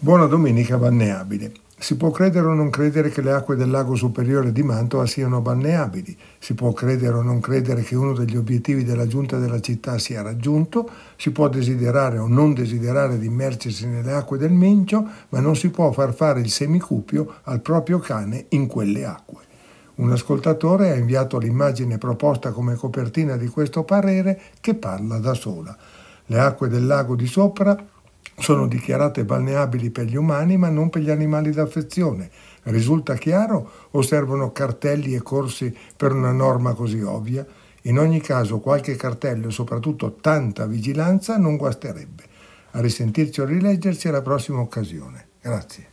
Buona domenica balneabile. Si può credere o non credere che le acque del lago superiore di Mantova siano balneabili. Si può credere o non credere che uno degli obiettivi della giunta della città sia raggiunto. Si può desiderare o non desiderare di immergersi nelle acque del Mincio, ma non si può far fare il semicupio al proprio cane in quelle acque. Un ascoltatore ha inviato l'immagine proposta come copertina di questo parere che parla da sola. Le acque del lago di sopra sono dichiarate balneabili per gli umani ma non per gli animali d'affezione. Risulta chiaro o servono cartelli e corsi per una norma così ovvia? In ogni caso qualche cartello e soprattutto tanta vigilanza non guasterebbe. A risentirci o rileggerci alla prossima occasione. Grazie.